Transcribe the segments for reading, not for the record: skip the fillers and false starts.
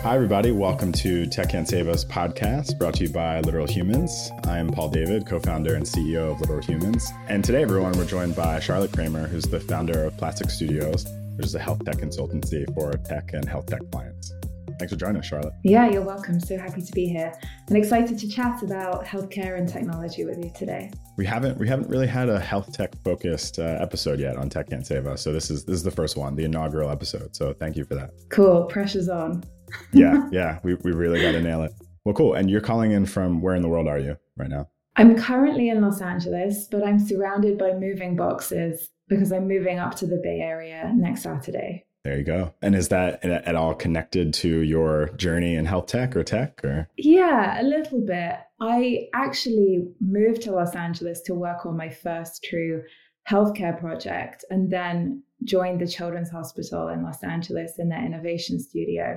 Hi, everybody. Welcome to Tech Can't Save Us podcast, brought to you by Literal Humans. I'm Paul David, co-founder and CEO of Literal Humans. And today, everyone, we're joined by Charlotte Kramer, who's the founder of Plastic Studios, which is a health tech consultancy for tech and health tech clients. Thanks for joining us, Charlotte. Yeah, you're welcome. So happy to be here and excited to chat about healthcare and technology with you today. We haven't really had a health tech focused episode yet on Tech Can't Save Us. So this is the first one, the inaugural episode. So thank you for that. Cool. Pressure's on. Yeah. We really got to nail it. Well, cool. And you're calling in from where in the world are you right now? I'm currently in Los Angeles, but I'm surrounded by moving boxes because I'm moving up to the Bay Area next Saturday. There you go. And is that at all connected to your journey in health tech or tech? Or? Yeah, a little bit. I actually moved to Los Angeles to work on my first true healthcare project and then joined the Children's Hospital in Los Angeles in their innovation studio.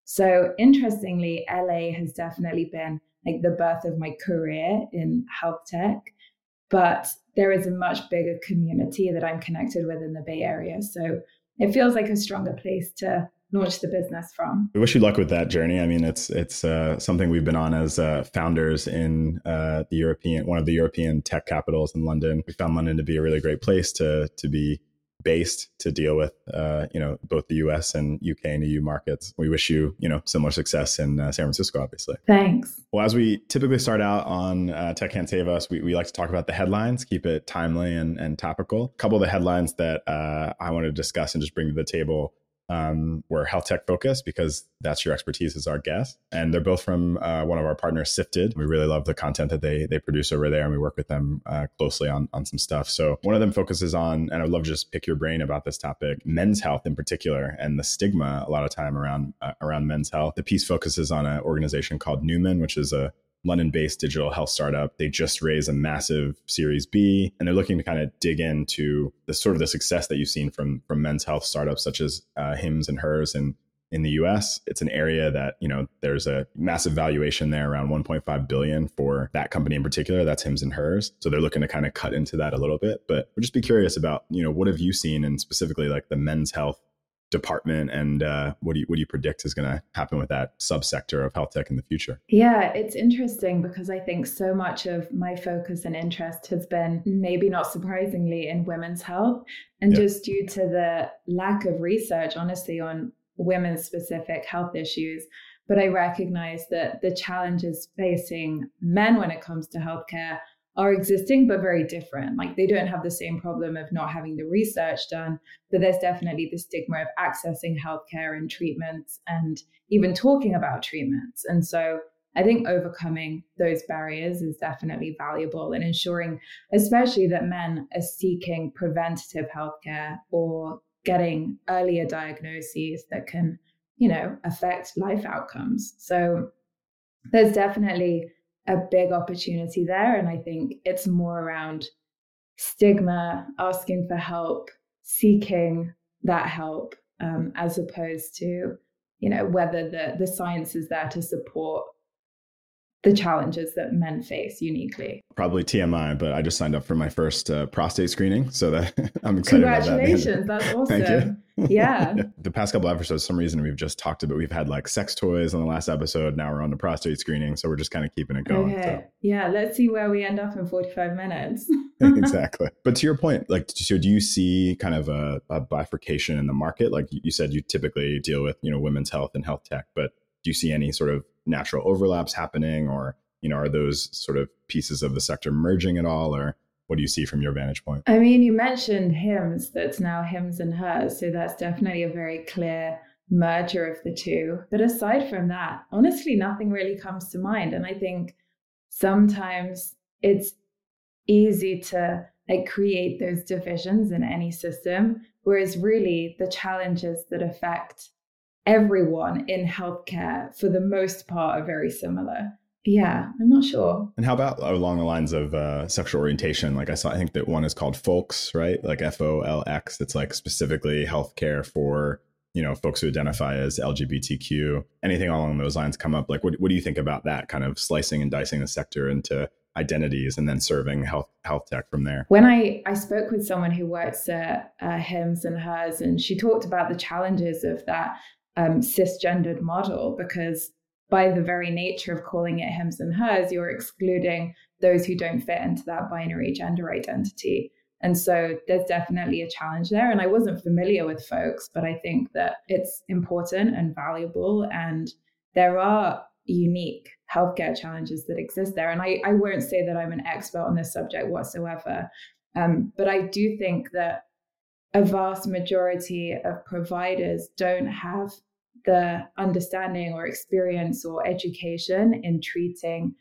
So interestingly, LA has definitely been like the birth of my career in health tech, but there is a much bigger community that I'm connected with in the Bay Area. So it feels like a stronger place to launch the business from. We wish you luck with that journey. I mean, it's something we've been on as founders in one of the European tech capitals in London. We found London to be a really great place to be based, to deal with both the US and UK and EU markets. We wish you similar success in San Francisco, obviously. Thanks. Well, as we typically start out on Tech Can't Save Us, we like to talk about the headlines, keep it timely and topical. A couple of the headlines that I wanted to discuss and just bring to the table were health tech focused, because that's your expertise as our guest. And they're both from one of our partners, Sifted. We really love the content that they produce over there, and we work with them closely on some stuff. So one of them focuses on, and I'd love to just pick your brain about this topic, men's health in particular, and the stigma a lot of time around men's health. The piece focuses on an organization called Numan, which is a London-based digital health startup. They just raised a massive Series B, and they're looking to kind of dig into the success that you've seen from men's health startups such as Hims and Hers in the US. It's an area that, there's a massive valuation there, around 1.5 billion for that company in particular. That's Hims and Hers. So they're looking to kind of cut into that a little bit. But we'll just be curious about, what have you seen, and specifically like the men's health department, and what do you predict is going to happen with that subsector of health tech in the future? Yeah, it's interesting because I think so much of my focus and interest has been, maybe not surprisingly, in women's health, and just due to the lack of research, honestly, on women's specific health issues. But I recognize that the challenges facing men when it comes to healthcare are existing, but very different. Like, they don't have the same problem of not having the research done, but there's definitely the stigma of accessing healthcare and treatments and even talking about treatments. And so I think overcoming those barriers is definitely valuable, and ensuring, especially that men are seeking preventative healthcare or getting earlier diagnoses that can, affect life outcomes. So there's definitely a big opportunity there. And I think it's more around stigma, asking for help, seeking that help, as opposed to, whether the science is there to support the challenges that men face uniquely. Probably TMI, but I just signed up for my first prostate screening, so that I'm excited about that. Congratulations, that's awesome. Thank you. Yeah. The past couple episodes, for some reason, we've just talked about, we've had like sex toys on the last episode. Now we're on the prostate screening, so we're just kind of keeping it going. Okay. So. Yeah, let's see where we end up in 45 minutes. Exactly. But to your point, so do you see kind of a bifurcation in the market? Like you said, you typically deal with, women's health and health tech, but do you see any sort of natural overlaps happening, or, are those sort of pieces of the sector merging at all, or what do you see from your vantage point? I mean, you mentioned Hims, that's now Hims and Hers. So that's definitely a very clear merger of the two. But aside from that, honestly, nothing really comes to mind. And I think sometimes it's easy to create those divisions in any system, whereas really the challenges that affect everyone in healthcare for the most part are very similar. Yeah, I'm not sure. And how about along the lines of sexual orientation? Like I think that one is called Folx, right? Like FOLX. It's like specifically healthcare for, folks who identify as LGBTQ. Anything along those lines come up? Like, what do you think about that kind of slicing and dicing the sector into identities and then serving health tech from there? When I spoke with someone who works at Hims and Hers, and she talked about the challenges of that cisgendered model, because by the very nature of calling it hims and hers, you're excluding those who don't fit into that binary gender identity. And so there's definitely a challenge there. And I wasn't familiar with folks, but I think that it's important and valuable. And there are unique healthcare challenges that exist there. And I won't say that I'm an expert on this subject whatsoever. But I do think that a vast majority of providers don't have the understanding or experience or education in treating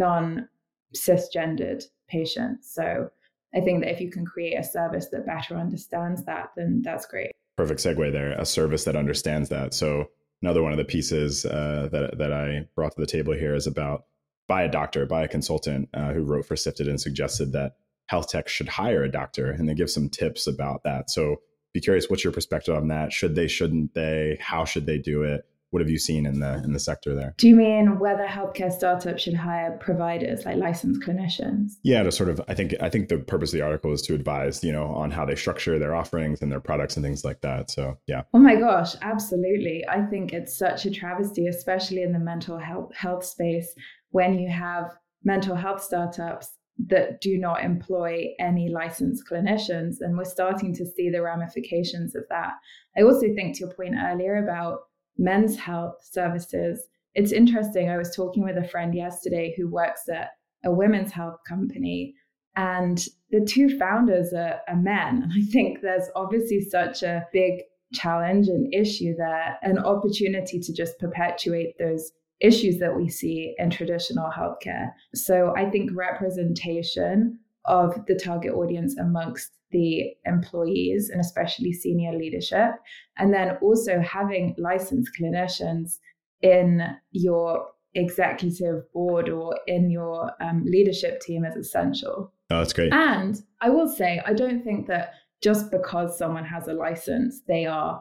non-cisgendered patients. So I think that if you can create a service that better understands that, then that's great. Perfect segue there, a service that understands that. So another one of the pieces that I brought to the table here is about by a consultant who wrote for Sifted and suggested that health tech should hire a doctor, and they give some tips about that. So be curious, what's your perspective on that? Should they, shouldn't they? How should they do it? What have you seen in the sector there? Do you mean whether healthcare startups should hire providers like licensed clinicians? Yeah, to sort of, I think the purpose of the article is to advise, on how they structure their offerings and their products and things like that. So yeah. Oh my gosh, absolutely. I think it's such a travesty, especially in the mental health space, when you have mental health startups that do not employ any licensed clinicians. And we're starting to see the ramifications of that. I also think, to your point earlier about men's health services, it's interesting. I was talking with a friend yesterday who works at a women's health company, and the two founders are men. And I think there's obviously such a big challenge and issue there, an opportunity to just perpetuate those issues that we see in traditional healthcare. So I think representation of the target audience amongst the employees, and especially senior leadership, and then also having licensed clinicians in your executive board or in your leadership team is essential. Oh, that's great. And I will say, I don't think that just because someone has a license, they are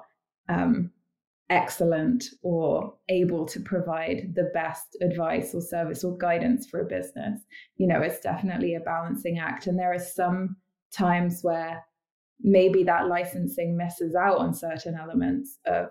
excellent or able to provide the best advice or service or guidance for a business. It's definitely a balancing act. And there are some times where maybe that licensing misses out on certain elements of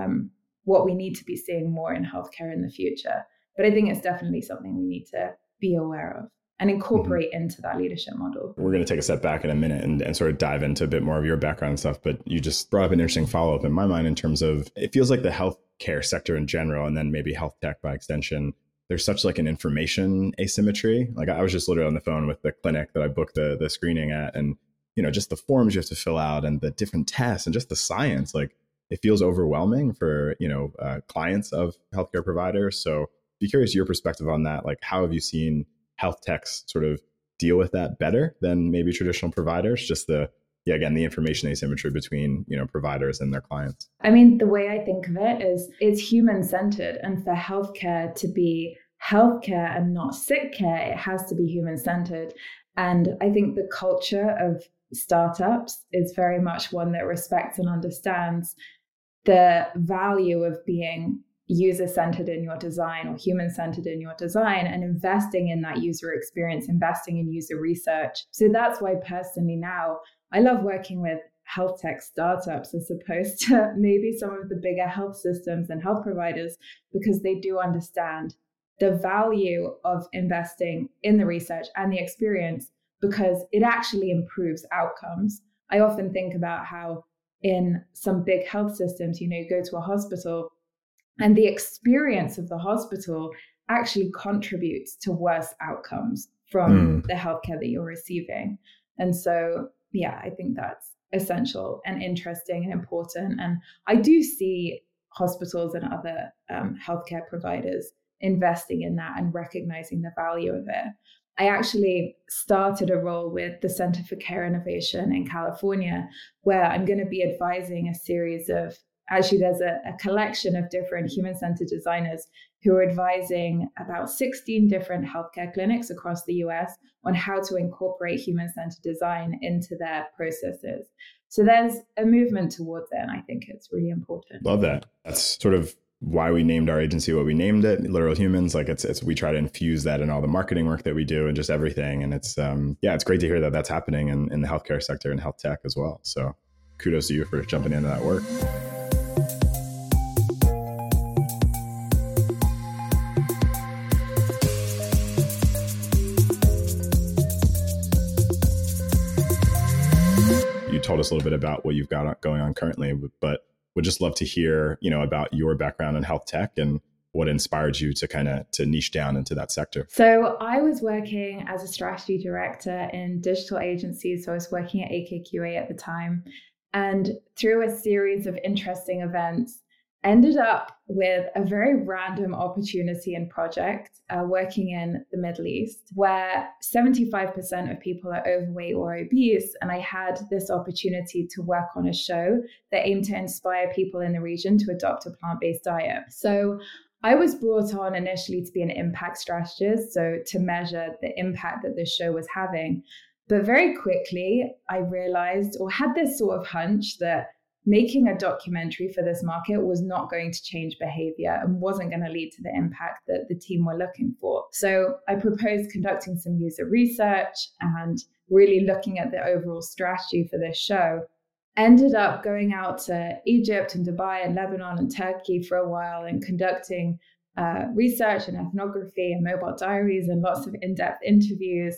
what we need to be seeing more in healthcare in the future. But I think it's definitely something we need to be aware of and incorporate into that leadership model. We're going to take a step back in a minute and sort of dive into a bit more of your background and stuff. But you just brought up an interesting follow-up in my mind in terms of, it feels like the healthcare sector in general, and then maybe health tech by extension, there's such like an information asymmetry. Like I was just literally on the phone with the clinic that I booked the screening at, and just the forms you have to fill out and the different tests and just the science, like it feels overwhelming for, clients of healthcare providers. So be curious your perspective on that. Like, how have you seen health techs sort of deal with that better than maybe traditional providers? Just the information asymmetry between, providers and their clients. I mean, the way I think of it is it's human-centered, and for healthcare to be healthcare and not sick care, it has to be human-centered. And I think the culture of startups is very much one that respects and understands the value of being user-centered in your design or human-centered in your design, and investing in that user experience, investing in user research. So that's why personally now I love working with health tech startups as opposed to maybe some of the bigger health systems and health providers, because they do understand the value of investing in the research and the experience, because it actually improves outcomes. I often think about how in some big health systems, you go to a hospital and the experience of the hospital actually contributes to worse outcomes from the healthcare that you're receiving. And so, yeah, I think that's essential and interesting and important. And I do see hospitals and other healthcare providers investing in that and recognizing the value of it. I actually started a role with the Center for Care Innovation in California, where I'm going to be advising a series of, actually there's a collection of different human-centered designers who are advising about 16 different healthcare clinics across the US on how to incorporate human-centered design into their processes. So there's a movement towards it, and I think it's really important. Love that. That's sort of why we named our agency what we named it, Literal Humans. Like it's we try to infuse that in all the marketing work that we do and just everything. And it's it's great to hear that that's happening in the healthcare sector and health tech as well. So kudos to you for jumping into that work. told us a little bit about what you've got going on currently, but would just love to hear, about your background in health tech and what inspired you to niche down into that sector. So I was working as a strategy director in digital agencies. So I was working at AKQA at the time, and through a series of interesting events, ended up with a very random opportunity and project working in the Middle East, where 75% of people are overweight or obese. And I had this opportunity to work on a show that aimed to inspire people in the region to adopt a plant-based diet. So I was brought on initially to be an impact strategist, so to measure the impact that this show was having. But very quickly, I realized, or had this sort of hunch, that making a documentary for this market was not going to change behavior and wasn't going to lead to the impact that the team were looking for. So I proposed conducting some user research and really looking at the overall strategy for this show. Ended up going out to Egypt and Dubai and Lebanon and Turkey for a while and conducting research and ethnography and mobile diaries and lots of in-depth interviews.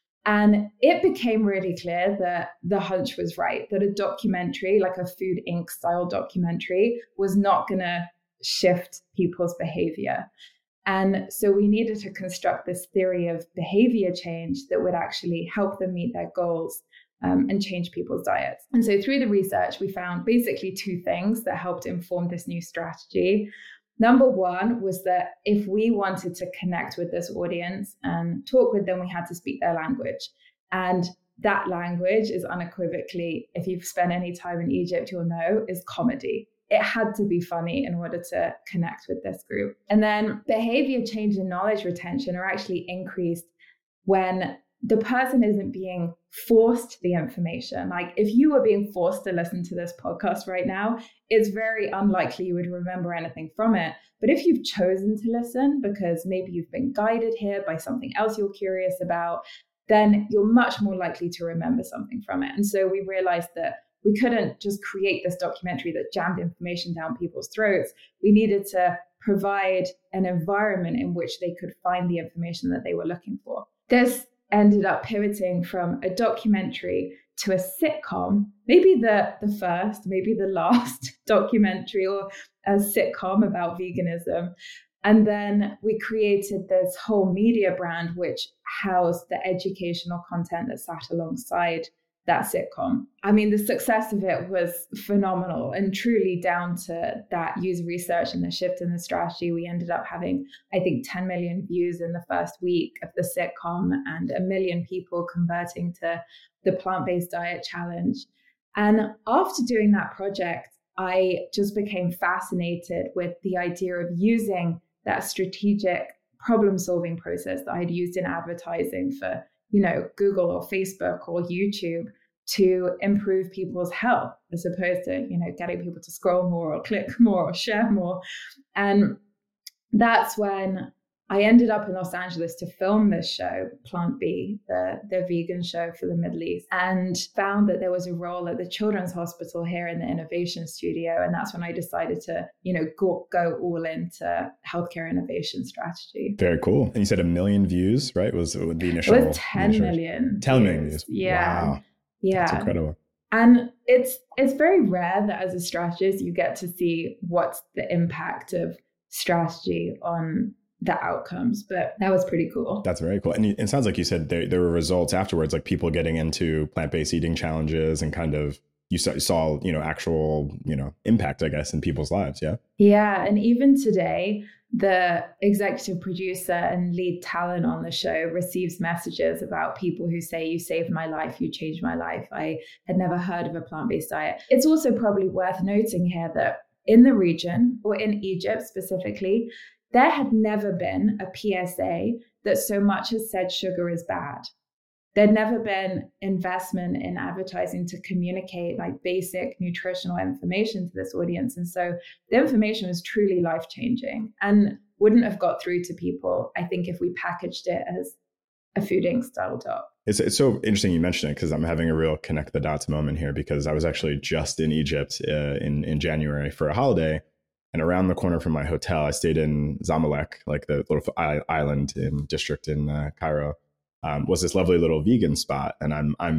And it became really clear that the hunch was right, that a documentary, like a Food Inc. style documentary, was not going to shift people's behavior. And so we needed to construct this theory of behavior change that would actually help them meet their goals and change people's diets. And so through the research, we found basically two things that helped inform this new strategy. Number one was that if we wanted to connect with this audience and talk with them, we had to speak their language. And that language is unequivocally, if you've spent any time in Egypt, you'll know, is comedy. It had to be funny in order to connect with this group. And then behavior change and knowledge retention are actually increased when the person isn't being forced the information. Like if you were being forced to listen to this podcast right now, it's very unlikely you would remember anything from it. But if you've chosen to listen because maybe you've been guided here by something else you're curious about, then you're much more likely to remember something from it. And so we realized that we couldn't just create this documentary that jammed information down people's throats. We needed to provide an environment in which they could find the information that they were looking for. This ended up pivoting from a documentary to a sitcom, maybe the first, maybe the last documentary or a sitcom about veganism. And then we created this whole media brand, which housed the educational content that sat alongside that sitcom. I mean, the success of it was phenomenal and truly down to that user research and the shift in the strategy. We ended up having, I think, 10 million views in the first week of the sitcom and 1 million people converting to the plant-based diet challenge. And after doing that project, I just became fascinated with the idea of using that strategic problem-solving process that I'd used in advertising for Google or Facebook or YouTube to improve people's health, as opposed to, getting people to scroll more or click more or share more. And that's when I ended up in Los Angeles to film this show, Plant B, the vegan show for the Middle East, and found that there was a role at the Children's Hospital here in the Innovation Studio. And that's when I decided to, go all into healthcare innovation strategy. Very cool. And you said 1 million views, right? Was the initial? It was 10 million. 10 million views. Yeah. Wow. Yeah. That's incredible. And it's very rare that as a strategist, you get to see what's the impact of strategy on the outcomes, but that was pretty cool. That's very cool. And it sounds like you said there were results afterwards, like people getting into plant-based eating challenges and kind of you saw actual impact, I guess, in people's lives. Yeah. And even today, the executive producer and lead talent on the show receives messages about people who say, "You saved my life, you changed my life. I had never heard of a plant-based diet." It's also probably worth noting here that in the region, or in Egypt specifically, there had never been a PSA that so much as said sugar is bad. There'd never been investment in advertising to communicate like basic nutritional information to this audience. And so the information was truly life-changing and wouldn't have got through to people, I think, if we packaged it as a Food Inc. style doc. It's so interesting you mentioned it, because I'm having a real connect the dots moment here, because I was actually just in Egypt in January for a holiday. And around the corner from my hotel, I stayed in Zamalek, like the little island district in Cairo, was this lovely little vegan spot. And I'm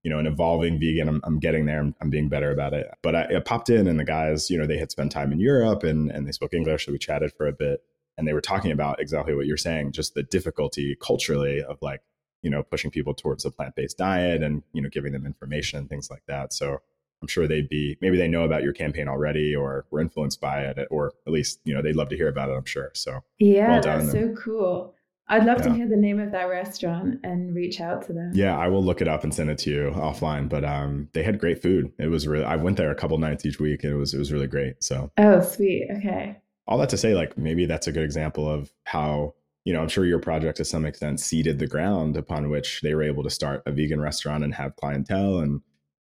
an evolving vegan. I'm getting there. I'm being better about it. But I popped in, and the guys, they had spent time in Europe and they spoke English. So we chatted for a bit, and they were talking about exactly what you're saying, just the difficulty culturally of like, pushing people towards a plant-based diet and, giving them information and things like that. So I'm sure maybe they know about your campaign already or were influenced by it, or at least, they'd love to hear about it, I'm sure. So yeah, well done. That's so cool. I'd love to hear the name of that restaurant and reach out to them. Yeah, I will look it up and send it to you offline. But they had great food. It was really, I went there a couple nights each week, and it was really great. So oh, sweet. Okay. All that to say, like, maybe that's a good example of how, I'm sure your project to some extent seeded the ground upon which they were able to start a vegan restaurant and have clientele. And,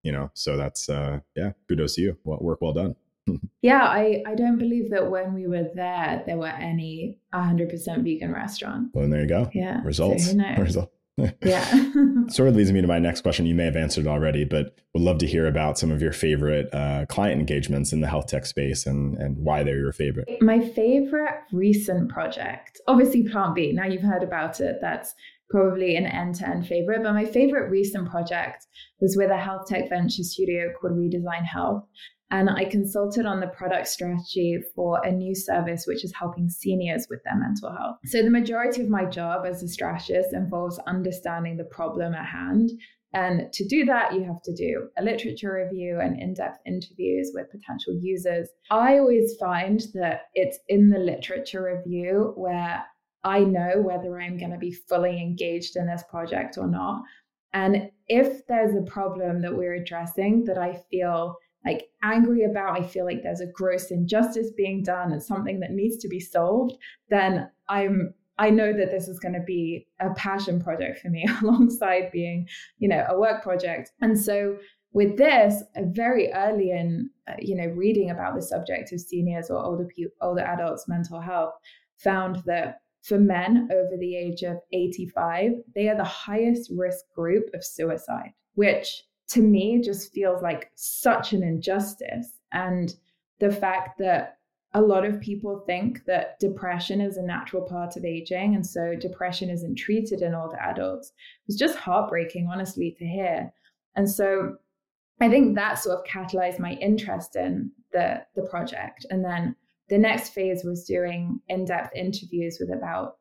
so that's, kudos to you. Work well done. Yeah, I don't believe that when we were there were any 100% vegan restaurants. Well, there you go. Yeah. Results. So Result. Yeah. Sort of leads me to my next question. You may have answered already, but would love to hear about some of your favorite client engagements in the health tech space and why they're your favorite. My favorite recent project, obviously Plant B. Now you've heard about it. That's probably an end-to-end favorite. But my favorite recent project was with a health tech venture studio called Redesign Health. And I consulted on the product strategy for a new service, which is helping seniors with their mental health. So the majority of my job as a strategist involves understanding the problem at hand. And to do that, you have to do a literature review and in-depth interviews with potential users. I always find that it's in the literature review where I know whether I'm going to be fully engaged in this project or not. And if there's a problem that we're addressing that I feel like angry about, I feel like there's a gross injustice being done and something that needs to be solved, then I know that this is going to be a passion project for me alongside being, a work project. And so with this, very early in, reading about the subject of seniors or older adults' mental health, found that for men over the age of 85, they are the highest risk group of suicide, which to me just feels like such an injustice. And the fact that a lot of people think that depression is a natural part of aging, and so depression isn't treated in older adults, was just heartbreaking, honestly, to hear. And so I think that sort of catalyzed my interest in the project. And then the next phase was doing in-depth interviews with about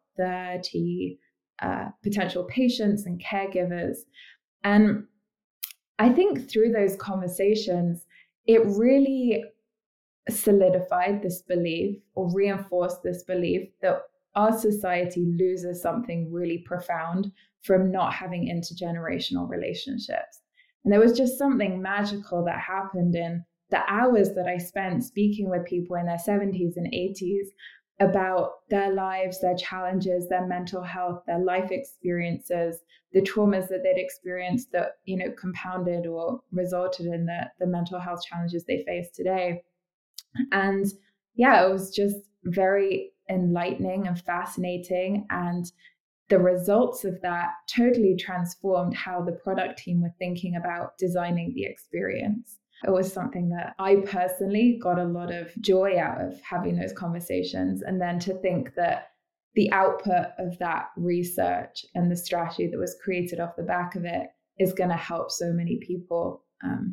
30 potential patients and caregivers. And I think through those conversations, it really solidified this belief or reinforced this belief that our society loses something really profound from not having intergenerational relationships. And there was just something magical that happened in the hours that I spent speaking with people in their 70s and 80s about their lives, their challenges, their mental health, their life experiences, the traumas that they'd experienced that, compounded or resulted in the mental health challenges they face today. And yeah, it was just very enlightening and fascinating. And the results of that totally transformed how the product team were thinking about designing the experience. It was something that I personally got a lot of joy out of having those conversations. And then to think that the output of that research and the strategy that was created off the back of it is going to help so many people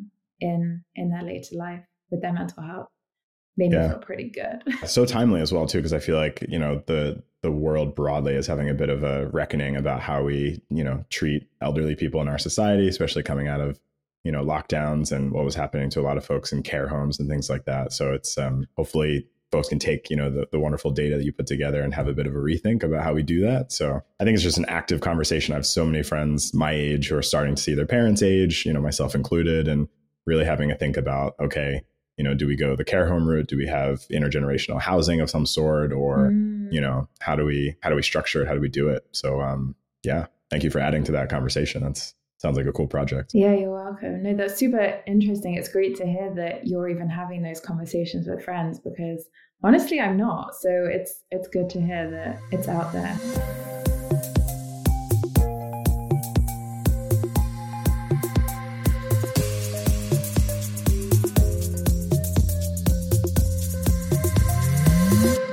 in their later life with their mental health. Made me feel pretty good. So timely as well, too, because I feel like, the world broadly is having a bit of a reckoning about how we, treat elderly people in our society, especially coming out of, lockdowns and what was happening to a lot of folks in care homes and things like that. So it's hopefully folks can take, the wonderful data that you put together and have a bit of a rethink about how we do that. So I think it's just an active conversation. I have so many friends my age who are starting to see their parents' age, myself included, and really having a think about, okay, do we go the care home route? Do we have intergenerational housing of some sort? Or, how do we structure it? How do we do it? So, thank you for adding to that conversation. Sounds like a cool project. Yeah, you're welcome. No, that's super interesting. It's great to hear that you're even having those conversations with friends, because honestly, I'm not. So it's good to hear that it's out there.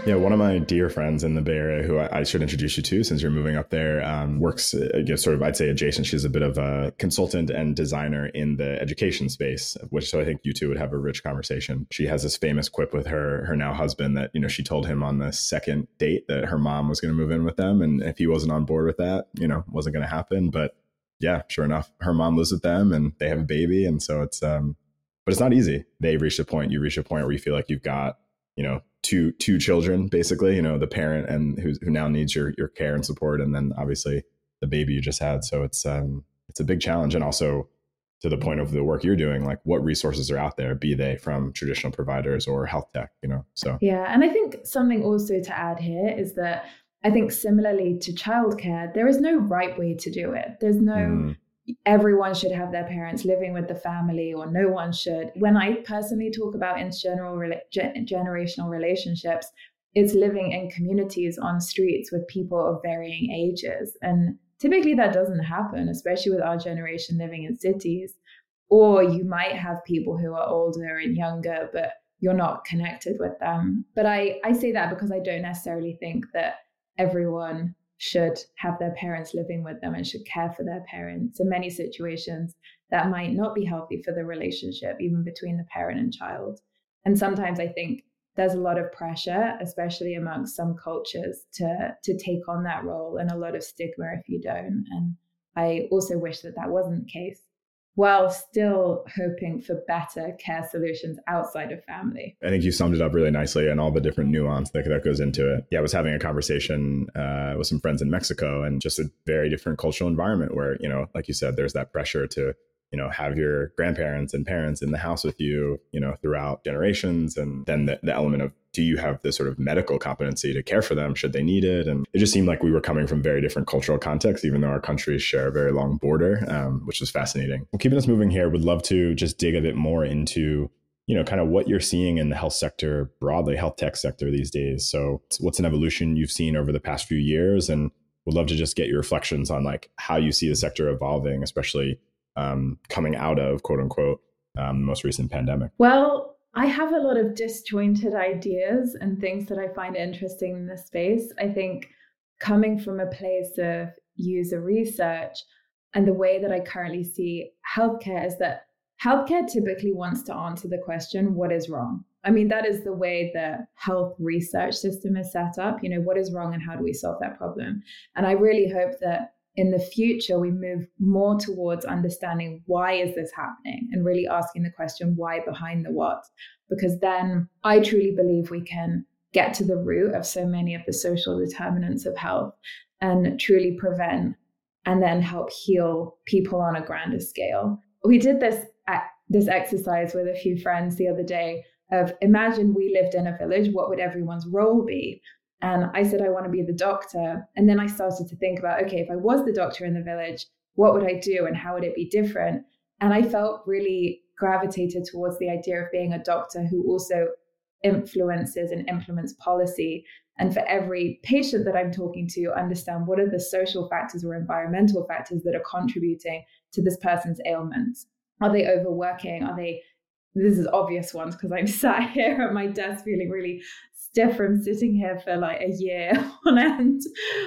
Yeah, one of my dear friends in the Bay Area, who I should introduce you to since you're moving up there, works sort of, I'd say, adjacent. She's a bit of a consultant and designer in the education space, which so I think you two would have a rich conversation. She has this famous quip with her now husband that, you know, she told him on the second date that her mom was going to move in with them, and if he wasn't on board with that, you know, wasn't going to happen. But yeah, sure enough, her mom lives with them, and they have a baby, and so it's but it's not easy. They've reached a point. You reach a point where you feel like you've got, you know, two children, basically, you know, the parent and who now needs your care and support, and then obviously the baby you just had. So it's a big challenge. And also, to the point of the work you're doing, like, what resources are out there, be they from traditional providers or health tech, you know? So yeah. And I think something also to add here is that I think similarly to childcare, there is no right way to do it. There's no everyone should have their parents living with the family, or no one should. When I personally talk about intergenerational relationships, it's living in communities on streets with people of varying ages. And typically that doesn't happen, especially with our generation living in cities. Or you might have people who are older and younger, but you're not connected with them. But I say that because I don't necessarily think that everyone should have their parents living with them and should care for their parents. In many situations, that might not be healthy for the relationship, even between the parent and child. And sometimes I think there's a lot of pressure, especially amongst some cultures, to take on that role, and a lot of stigma if you don't. And I also wish that wasn't the case, while still hoping for better care solutions outside of family. I think you summed it up really nicely, and all the different nuance that goes into it. Yeah, I was having a conversation with some friends in Mexico, and just a very different cultural environment where, you know, like you said, there's that pressure to, you know, have your grandparents and parents in the house with you, you know, throughout generations. And then the element of, do you have the sort of medical competency to care for them should they need it? And it just seemed like we were coming from very different cultural contexts, even though our countries share a very long border, which is fascinating. Well, keeping us moving here, would love to just dig a bit more into, you know, kind of what you're seeing in the health sector broadly, health tech sector these days. So what's an evolution you've seen over the past few years? And would love to just get your reflections on like how you see the sector evolving, especially coming out of, quote unquote, the most recent pandemic. Well, I have a lot of disjointed ideas and things that I find interesting in this space. I think coming from a place of user research, and the way that I currently see healthcare is that healthcare typically wants to answer the question, what is wrong? I mean, that is the way the health research system is set up. You know, what is wrong and how do we solve that problem? And I really hope that in the future, we move more towards understanding, why is this happening, and really asking the question, why behind the what? Because then I truly believe we can get to the root of so many of the social determinants of health and truly prevent and then help heal people on a grander scale. We did this exercise with a few friends the other day of, imagine we lived in a village, what would everyone's role be? And I said, I want to be the doctor. And then I started to think about, okay, if I was the doctor in the village, what would I do and how would it be different? And I felt really gravitated towards the idea of being a doctor who also influences and implements policy. And for every patient that I'm talking to, understand what are the social factors or environmental factors that are contributing to this person's ailments. Are they overworking? This is obvious ones because I'm sat here at my desk feeling really stiff from sitting here for like a year on end.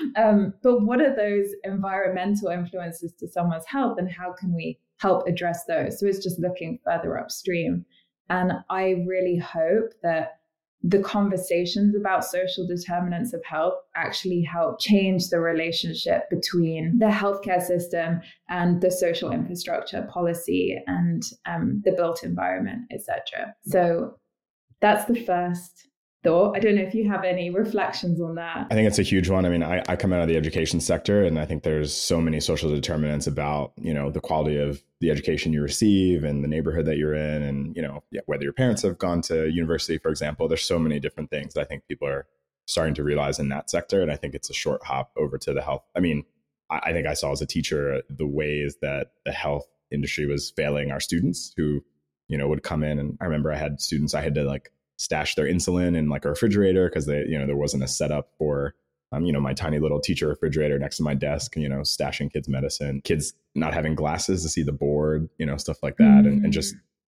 But what are those environmental influences to someone's health, and how can we help address those? So it's just looking further upstream. And I really hope that the conversations about social determinants of health actually help change the relationship between the healthcare system and the social infrastructure, policy, and the built environment, etc. So that's the first thought. I don't know if you have any reflections on that. I think it's a huge one. I mean, I come out of the education sector, and I think there's so many social determinants about, you know, the quality of the education you receive and the neighborhood that you're in, and, you know, whether your parents have gone to university, for example. There's so many different things that I think people are starting to realize in that sector. And I think it's a short hop over to the health. I mean, I think I saw as a teacher the ways that the health industry was failing our students who, you know, would come in. And I remember I had students, I had to like stash their insulin in like a refrigerator because they, you know, there wasn't a setup for, you know, my tiny little teacher refrigerator next to my desk, you know, stashing kids' medicine, kids not having glasses to see the board, you know, stuff like that. And just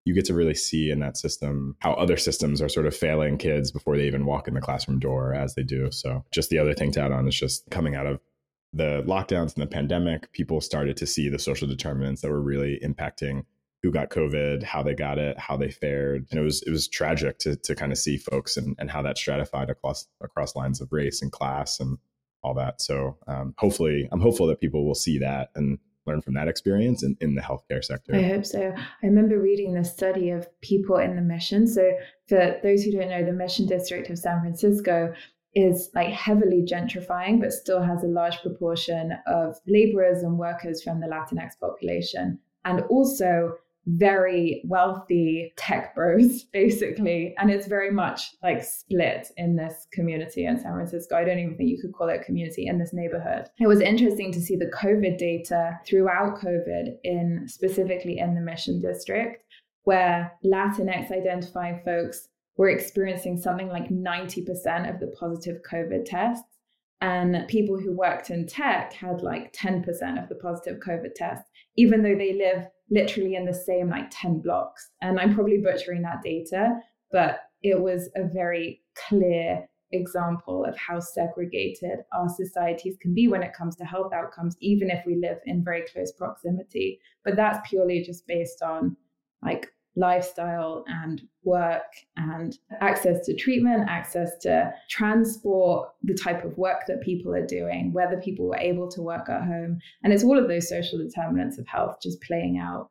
you get to really see in that system how other systems are sort of failing kids before they even walk in the classroom door as they do. So just the other thing to add on is just coming out of the lockdowns and the pandemic, people started to see the social determinants that were really impacting who got COVID, how they got it, how they fared. And it was tragic to kind of see folks and how that stratified across lines of race and class and all that. So hopefully, I'm hopeful that people will see that and learn from that experience in the healthcare sector. I hope so. I remember reading the study of people in the Mission. So for those who don't know, the Mission District of San Francisco is like heavily gentrifying, but still has a large proportion of laborers and workers from the Latinx population, and also very wealthy tech bros, basically. And it's very much like split in this community in San Francisco. I don't even think you could call it a community in this neighborhood. It was interesting to see the COVID data throughout COVID, specifically in the Mission District, where Latinx identifying folks were experiencing something like 90% of the positive COVID tests. And people who worked in tech had like 10% of the positive COVID tests, even though they live literally in the same like 10 blocks. And I'm probably butchering that data, but it was a very clear example of how segregated our societies can be when it comes to health outcomes, even if we live in very close proximity. But that's purely just based on like lifestyle and work and access to treatment, access to transport, the type of work that people are doing, whether people were able to work at home. And it's all of those social determinants of health just playing out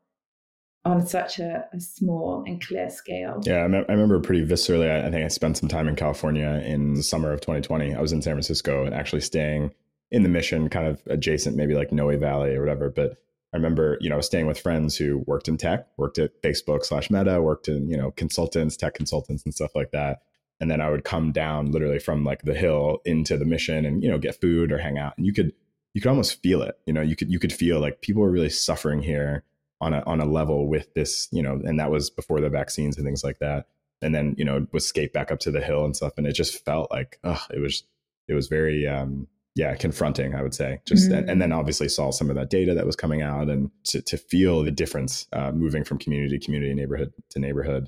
on such a small and clear scale. Yeah, I remember pretty viscerally, I think I spent some time in California in the summer of 2020. I was in San Francisco and actually staying in the Mission, kind of adjacent, maybe like Noe Valley or whatever. But I remember, I was staying with friends who worked in tech, worked at Facebook/Meta, worked in, consultants, tech consultants and stuff like that. And then I would come down literally from like the hill into the Mission and, get food or hang out. And you could almost feel it. You could feel like people were really suffering here on a level with this, and that was before the vaccines and things like that. And then, would skate back up to the hill and stuff. And it just felt like, it was very, confronting, I would say. And then obviously saw some of that data that was coming out, and to feel the difference moving from community to community, neighborhood to neighborhood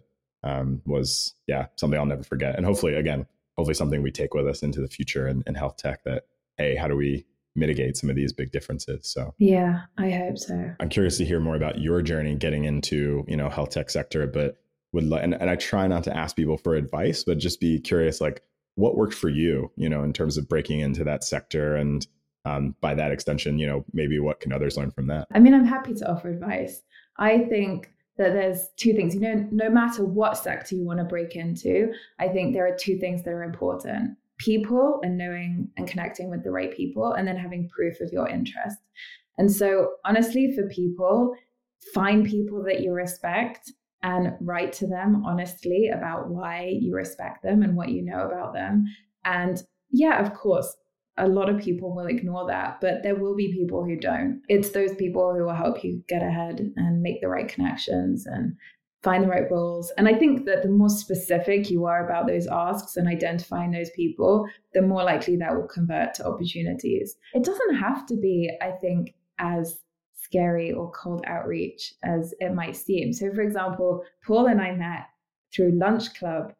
was something I'll never forget. And hopefully something we take with us into the future in health tech, that, hey, how do we mitigate some of these big differences? So yeah, I hope so. I'm curious to hear more about your journey getting into health tech sector, but and I try not to ask people for advice, but just be curious, like, what worked for you, in terms of breaking into that sector, and by that extension, maybe what can others learn from that? I mean, I'm happy to offer advice. I think that there's two things, no matter what sector you want to break into, I think there are two things that are important: people, and knowing and connecting with the right people, and then having proof of your interest. And so honestly, for people, find people that you respect and write to them honestly about why you respect them and what you know about them. And yeah, of course, a lot of people will ignore that, but there will be people who don't. It's those people who will help you get ahead and make the right connections and find the right roles. And I think that the more specific you are about those asks and identifying those people, the more likely that will convert to opportunities. It doesn't have to be, I think, as scary or cold outreach as it might seem. So for example, Paul and I met through Lunch Club.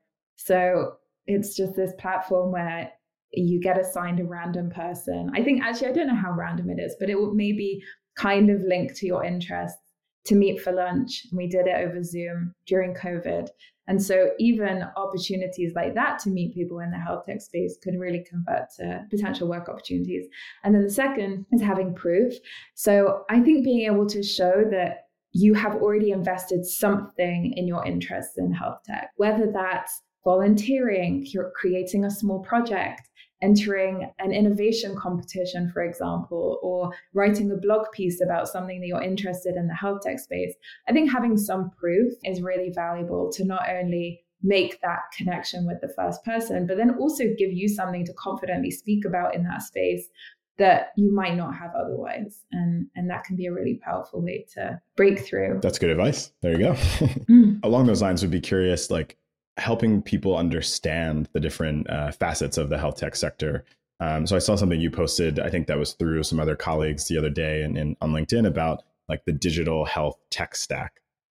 So it's just this platform where you get assigned a random person. I think actually, I don't know how random it is, but it will maybe kind of link to your interests to meet for lunch. We did it over Zoom during COVID. And so even opportunities like that to meet people in the health tech space could really convert to potential work opportunities. And then the second is having proof. So I think being able to show that you have already invested something in your interests in health tech, whether that's volunteering, creating a small project, entering an innovation competition, for example, or writing a blog piece about something that you're interested in the health tech space. I think having some proof is really valuable to not only make that connection with the first person, but then also give you something to confidently speak about in that space that you might not have otherwise. And that can be a really powerful way to break through. That's good advice. There you go. Along those lines, would be curious, like, helping people understand the different facets of the health tech sector. So I saw something you posted, I think that was through some other colleagues the other day and on LinkedIn, about like the digital health tech stack.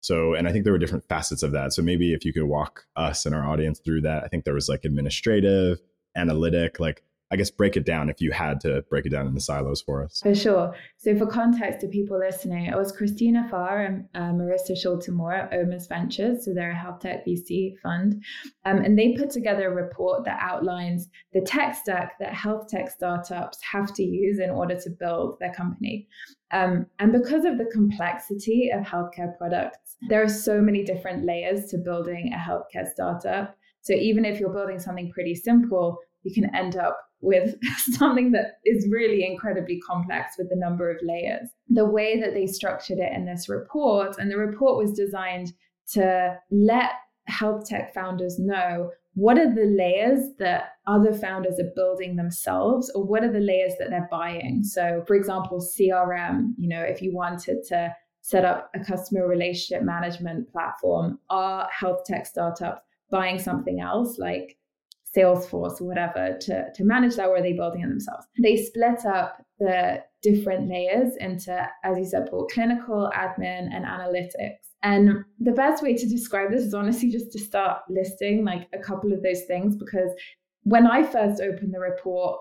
So, and I think there were different facets of that. So maybe if you could walk us and our audience through that. I think there was like administrative, analytic, like I guess break it down if you had to break it down into silos for us. For sure. So for context to people listening, it was Christina Farr and Marissa Schulte-Moore at Omas Ventures. So they're a health tech VC fund. And they put together a report that outlines the tech stack that health tech startups have to use in order to build their company. And because of the complexity of healthcare products, there are so many different layers to building a healthcare startup. So even if you're building something pretty simple, you can end up with something that is really incredibly complex with the number of layers. The way that they structured it in this report, and the report was designed to let health tech founders know what are the layers that other founders are building themselves, or what are the layers that they're buying. So for example, CRM, if you wanted to set up a customer relationship management platform, are health tech startups buying something else like Salesforce or whatever to manage that, or are they building it themselves? They split up the different layers into, as you said, Paul, clinical, admin, and analytics. And the best way to describe this is honestly just to start listing like a couple of those things, because when I first opened the report,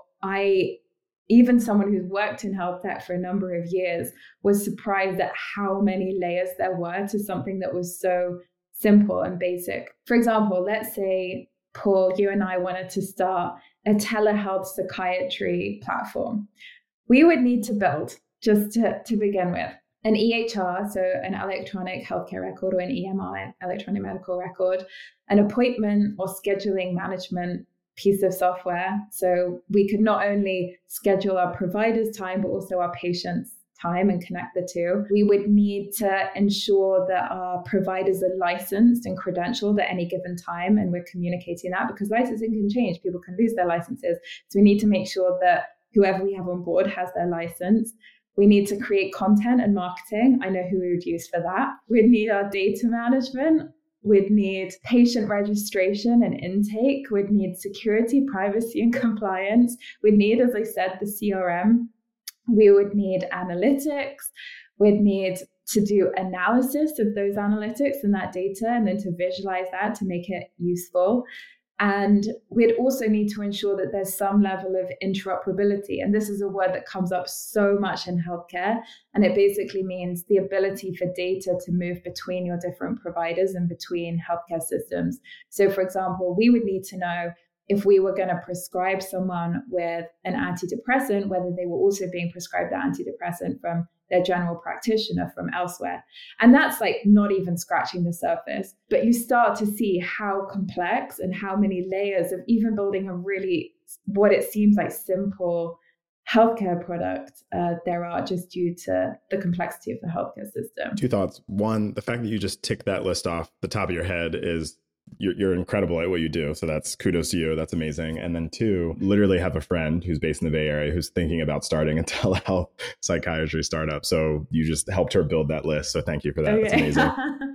even someone who's worked in health tech for a number of years was surprised at how many layers there were to something that was so simple and basic. For example, let's say, Paul, you and I wanted to start a telehealth psychiatry platform. We would need to build, just to begin with, an EHR, so an electronic healthcare record, or an EMR, electronic medical record, an appointment or scheduling management piece of software. So we could not only schedule our providers' time, but also our patients' time and connect the two. We would need to ensure that our providers are licensed and credentialed at any given time, and we're communicating that, because licensing can change. People can lose their licenses. So we need to make sure that whoever we have on board has their license. We need to create content and marketing. I know who we would use for that. We'd need our data management. We'd need patient registration and intake. We'd need security, privacy, and compliance. We'd need, as I said, the CRM. We would need analytics. We'd need to do analysis of those analytics and that data, and then to visualize that to make it useful. And we'd also need to ensure that there's some level of interoperability. And this is a word that comes up so much in healthcare. And it basically means the ability for data to move between your different providers and between healthcare systems. So for example, we would need to know if we were going to prescribe someone with an antidepressant, whether they were also being prescribed the antidepressant from their general practitioner from elsewhere. And that's like not even scratching the surface. But you start to see how complex and how many layers of even building a really, what it seems like simple healthcare product there are, just due to the complexity of the healthcare system. Two thoughts. One, the fact that you just tick that list off the top of your head is you're incredible at what you do. So that's kudos to you. That's amazing. And then two, literally have a friend who's based in the Bay Area who's thinking about starting a telehealth psychiatry startup. So you just helped her build that list. So thank you for that. Okay. That's amazing.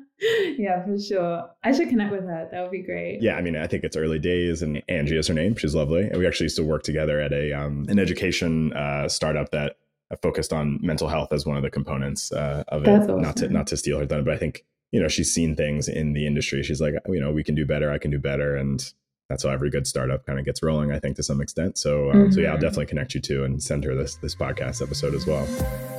Yeah, for sure. I should connect with her. That would be great. Yeah, I mean, I think it's early days, and Angie is her name. She's lovely. And we actually used to work together at an education startup that focused on mental health as one of the components of That's it. Awesome. Not to steal her thunder, but I think she's seen things in the industry. She's like, we can do better. I can do better. And that's how every good startup kind of gets rolling, I think, to some extent. So, so yeah, I'll definitely connect you to and send her this podcast episode as well.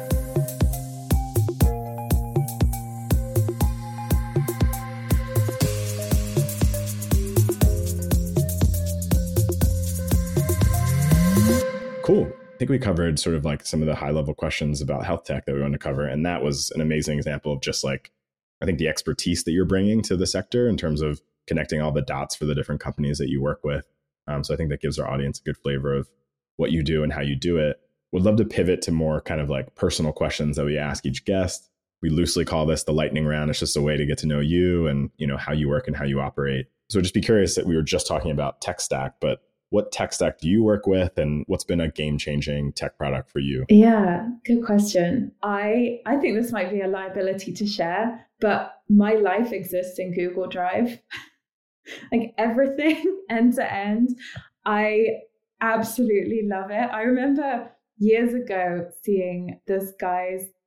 Cool. I think we covered sort of like some of the high level questions about health tech that we wanted to cover. And that was an amazing example of just like, I think the expertise that you're bringing to the sector in terms of connecting all the dots for the different companies that you work with. So I think that gives our audience a good flavor of what you do and how you do it. Would love to pivot to more kind of like personal questions that we ask each guest. We loosely call this the lightning round. It's just a way to get to know you and how you work and how you operate. So just be curious that we were just talking about tech stack, but what tech stack do you work with, and what's been a game-changing tech product for you? Yeah, good question. I think this might be a liability to share, but my life exists in Google Drive. Like everything end to end. I absolutely love it. I remember years ago seeing this guy's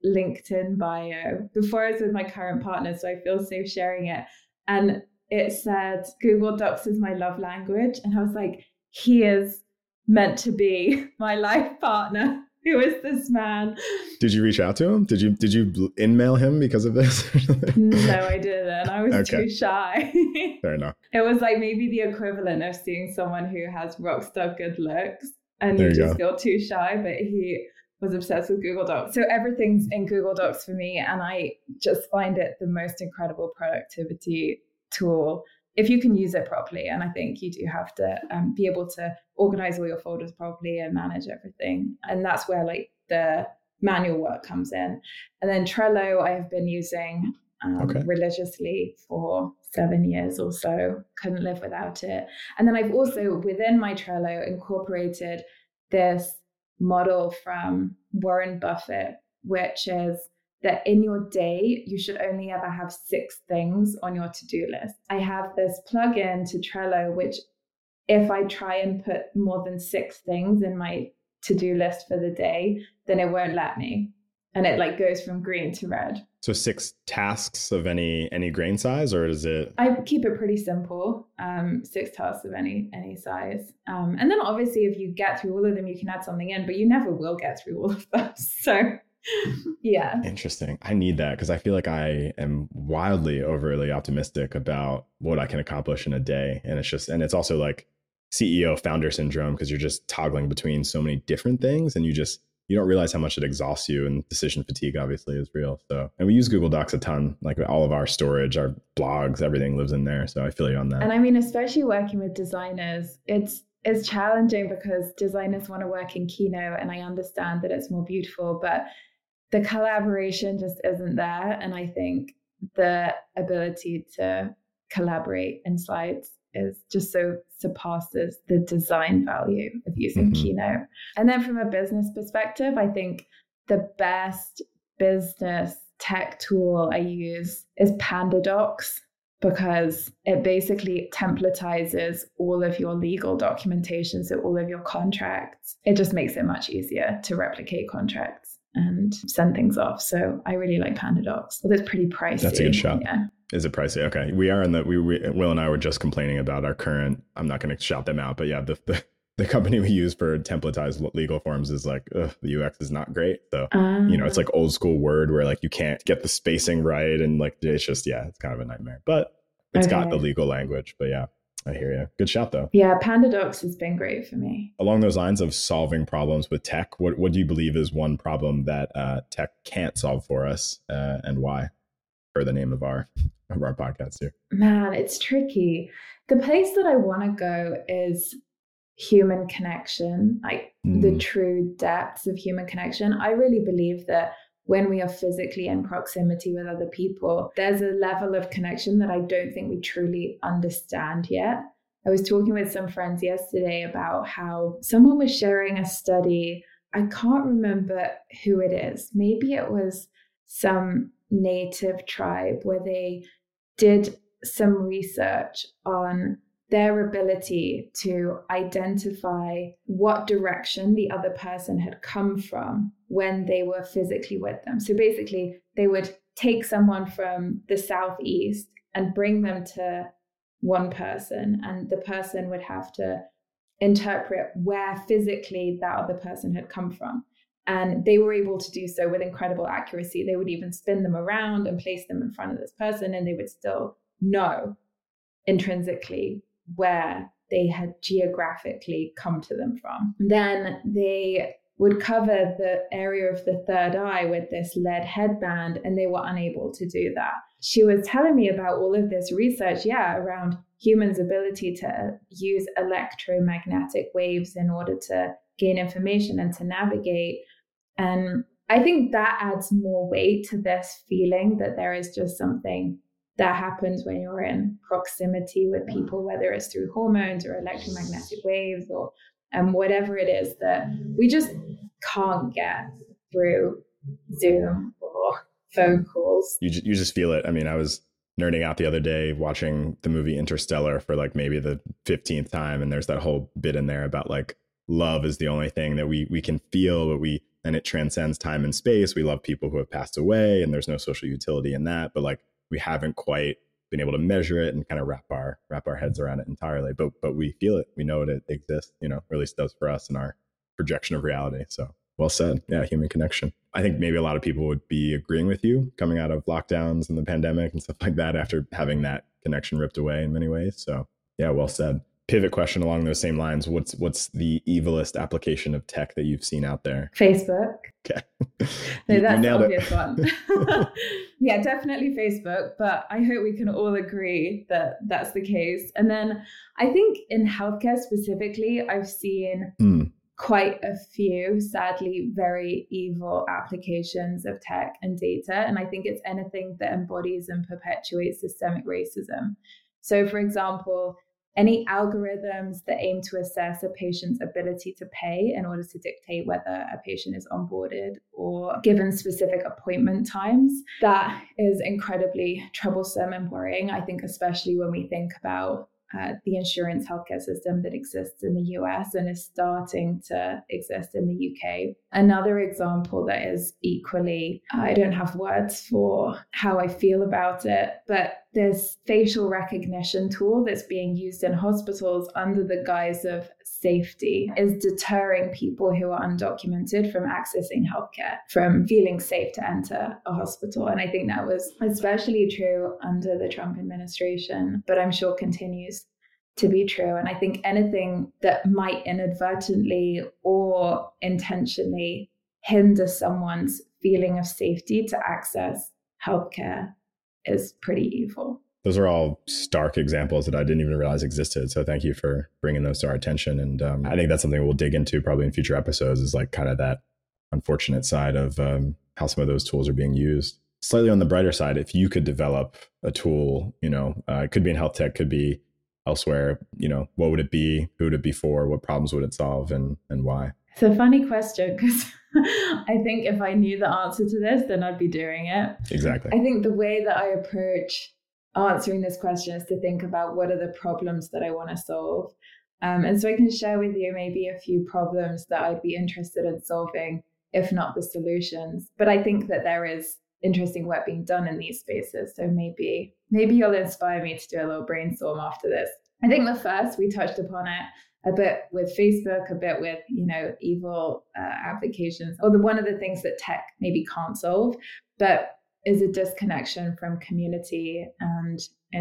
LinkedIn bio before I was with my current partner, so I feel safe sharing it. And it said, Google Docs is my love language. And I was like, he is meant to be my life partner. Who is this man? Did you reach out to him? Did you in-mail him because of this? No, I didn't. I was too shy. Fair enough. It was like maybe the equivalent of seeing someone who has rockstar good looks and you just feel too shy, but he was obsessed with Google Docs. So everything's in Google Docs for me. And I just find it the most incredible productivity tool if you can use it properly. And I think you do have to be able to organize all your folders properly and manage everything. And that's where like the manual work comes in. And then Trello, I have been using religiously for 7 years or so. Couldn't live without it. And then I've also, within my Trello, incorporated this model from Warren Buffett, which is that in your day, you should only ever have 6 things on your to-do list. I have this plugin to Trello, which if I try and put more than 6 things in my to-do list for the day, then it won't let me. And it like goes from green to red. So 6 tasks of any grain size, or is it? I keep it pretty simple. 6 tasks of any size. And then obviously if you get through all of them, you can add something in, but you never will get through all of them. So yeah. Interesting. I need that because I feel like I am wildly overly optimistic about what I can accomplish in a day. And it's also like CEO founder syndrome because you're just toggling between so many different things and you don't realize how much it exhausts you, and decision fatigue obviously is real. So, and we use Google Docs a ton, like all of our storage, our blogs, everything lives in there. So I feel you on that. And I mean, especially working with designers, it's challenging because designers want to work in Keynote, and I understand that it's more beautiful, but the collaboration just isn't there. And I think the ability to collaborate in slides is just so surpasses the design value of using Keynote. And then from a business perspective, I think the best business tech tool I use is PandaDocs, because it basically templatizes all of your legal documentation, so all of your contracts. It just makes it much easier to replicate contracts and send things off. So I really like PandaDocs. Well, it's pretty pricey. That's a good shop. Yeah. Is it pricey? Okay. We are Will and I were just complaining about our current, I'm not going to shout them out, but yeah, the company we use for templatized legal forms is like, the UX is not great. So, it's like old school Word where like you can't get the spacing right. And like, it's just, it's kind of a nightmare, but it's got the legal language. But yeah, I hear you. Good shout though. Yeah. PandaDocs has been great for me. Along those lines of solving problems with tech, what do you believe is one problem that tech can't solve for us and why? For the name of our podcast here. Man, it's tricky. The place that I want to go is human connection, like the true depths of human connection. I really believe that when we are physically in proximity with other people, there's a level of connection that I don't think we truly understand yet. I was talking with some friends yesterday about how someone was sharing a study. I can't remember who it is. Maybe it was some native tribe where they did some research on their ability to identify what direction the other person had come from when they were physically with them. So basically, they would take someone from the southeast and bring them to one person, and the person would have to interpret where physically that other person had come from. And they were able to do so with incredible accuracy. They would even spin them around and place them in front of this person, and they would still know intrinsically where they had geographically come to them from. Then they would cover the area of the third eye with this lead headband, and they were unable to do that. She was telling me about all of this research, around humans' ability to use electromagnetic waves in order to gain information and to navigate. And I think that adds more weight to this feeling that there is just something that happens when you're in proximity with people, whether it's through hormones or electromagnetic waves or whatever it is that we just can't get through Zoom or phone calls. You just feel it. I mean, I was nerding out the other day watching the movie Interstellar for like maybe the 15th time. And there's that whole bit in there about like love is the only thing that we can feel, but we and it transcends time and space. We love people who have passed away, and there's no social utility in that, but like we haven't quite been able to measure it and kind of wrap our heads around it entirely. But we feel it. We know it exists, or at least does for us in our projection of reality. So well said. Yeah, human connection. I think maybe a lot of people would be agreeing with you coming out of lockdowns and the pandemic and stuff like that after having that connection ripped away in many ways. So yeah, well said. Pivot question along those same lines. What's the evilest application of tech that you've seen out there? Facebook. Okay. No, that's the obvious one. Yeah, definitely Facebook. But I hope we can all agree that that's the case. And then I think in healthcare specifically, I've seen quite a few, sadly, very evil applications of tech and data. And I think it's anything that embodies and perpetuates systemic racism. So, for example, any algorithms that aim to assess a patient's ability to pay in order to dictate whether a patient is onboarded or given specific appointment times, that is incredibly troublesome and worrying. I think especially when we think about the insurance healthcare system that exists in the US and is starting to exist in the UK. Another example that is equally, I don't have words for how I feel about it, but this facial recognition tool that's being used in hospitals under the guise of safety is deterring people who are undocumented from accessing healthcare, from feeling safe to enter a hospital. And I think that was especially true under the Trump administration, but I'm sure continues to be true. And I think anything that might inadvertently or intentionally hinder someone's feeling of safety to access healthcare is pretty evil. Those are all stark examples that I didn't even realize existed. So thank you for bringing those to our attention. And I think that's something we'll dig into probably in future episodes, is like kind of that unfortunate side of how some of those tools are being used. Slightly on the brighter side, if you could develop a tool, it could be in health tech, could be elsewhere, what would it be? Who would it be for? What problems would it solve, and why? It's a funny question, because I think if I knew the answer to this, then I'd be doing it. Exactly. I think the way that I approach answering this question is to think about what are the problems that I want to solve. And so I can share with you maybe a few problems that I'd be interested in solving, if not the solutions. But I think that there is interesting work being done in these spaces. So maybe you'll inspire me to do a little brainstorm after this. I think the first, we touched upon it a bit with Facebook, a bit with, evil applications, or one of the things that tech maybe can't solve, but is a disconnection from community and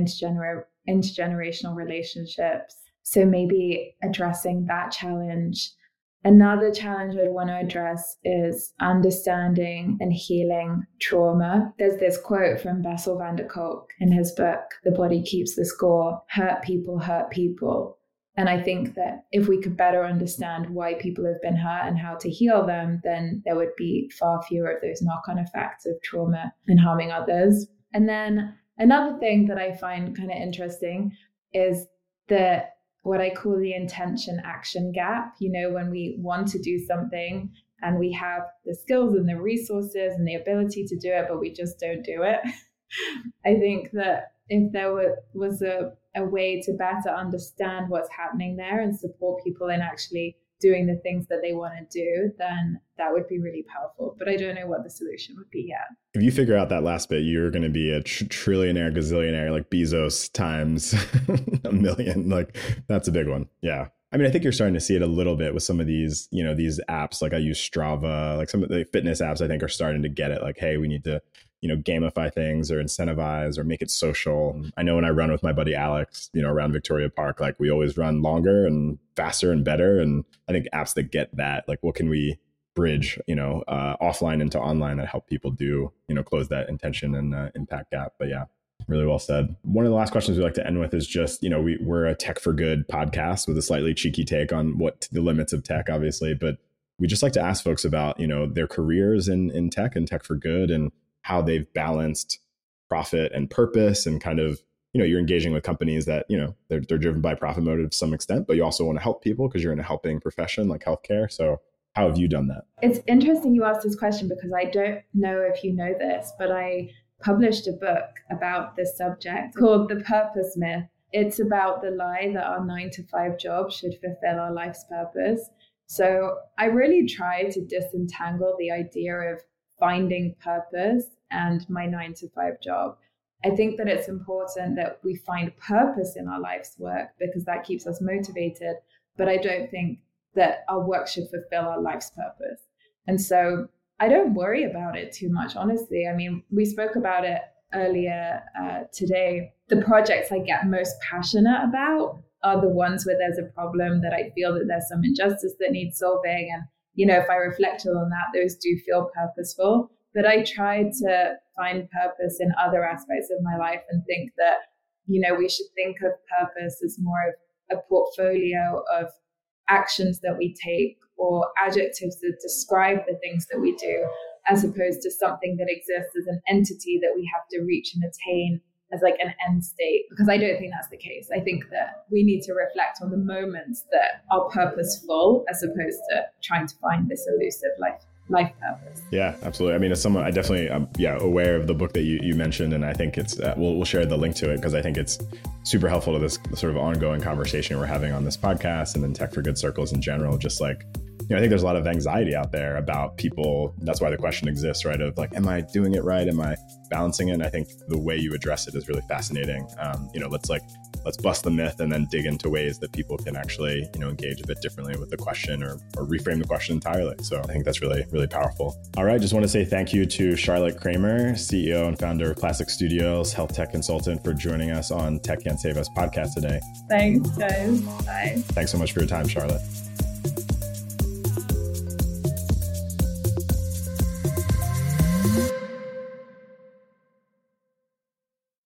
intergenerational relationships. So maybe addressing that challenge. Another challenge I'd want to address is understanding and healing trauma. There's this quote from Bessel van der Kolk in his book, The Body Keeps the Score: hurt people hurt people. And I think that if we could better understand why people have been hurt and how to heal them, then there would be far fewer of those knock-on effects of trauma and harming others. And then another thing that I find kind of interesting is what I call the intention action gap. When we want to do something and we have the skills and the resources and the ability to do it, but we just don't do it. I think that if there was a way to better understand what's happening there and support people in actually doing the things that they want to do, then that would be really powerful. But I don't know what the solution would be yet. If you figure out that last bit, you're going to be a trillionaire, gazillionaire, like Bezos times a million. Like that's a big one. Yeah. I mean, I think you're starting to see it a little bit with some of these, these apps. Like I use Strava, like some of the fitness apps, I think are starting to get it. Like, hey, we need to, gamify things or incentivize or make it social. I know when I run with my buddy Alex, around Victoria Park, like we always run longer and faster and better. And I think apps that get that, like what can we bridge, offline into online that help people do, close that intention and impact gap. But yeah, really well said. One of the last questions we like to end with is just, we're a tech for good podcast with a slightly cheeky take on what the limits of tech, obviously, but we just like to ask folks about, their careers in tech and tech for good and how they've balanced profit and purpose and kind of, you're engaging with companies that, they're driven by profit motive to some extent, but you also want to help people because you're in a helping profession like healthcare. So how have you done that? It's interesting you asked this question because I don't know if you know this, but I published a book about this subject called The Purpose Myth. It's about the lie that our 9-to-5 job should fulfill our life's purpose. So I really try to disentangle the idea of finding purpose and my 9 to 5 job. I think that it's important that we find purpose in our life's work because that keeps us motivated. But I don't think that our work should fulfill our life's purpose. And so I don't worry about it too much, honestly. I mean, we spoke about it earlier today. The projects I get most passionate about are the ones where there's a problem that I feel that there's some injustice that needs solving. And, if I reflect on that, those do feel purposeful. But I try to find purpose in other aspects of my life and think that, we should think of purpose as more of a portfolio of actions that we take or adjectives that describe the things that we do, as opposed to something that exists as an entity that we have to reach and attain as like an end state, because I don't think that's the case. I think that we need to reflect on the moments that are purposeful as opposed to trying to find this elusive life purpose. Yeah, absolutely. I mean, as someone, I definitely aware of the book that you mentioned, and I think it's we'll share the link to it because I think it's super helpful to this sort of ongoing conversation we're having on this podcast and then Tech for Good circles in general. Just like, I think there's a lot of anxiety out there about people. That's why the question exists, right? Of like, am I doing it right? Am I balancing it? And I think the way you address it is really fascinating. Let's bust the myth and then dig into ways that people can actually, engage a bit differently with the question or reframe the question entirely. So I think that's really, really powerful. All right. Just want to say thank you to Charlotte Kramer, CEO and founder of Classic Studios, health tech consultant, for joining us on Tech Can't Save Us podcast today. Thanks, guys. Bye. Thanks so much for your time, Charlotte.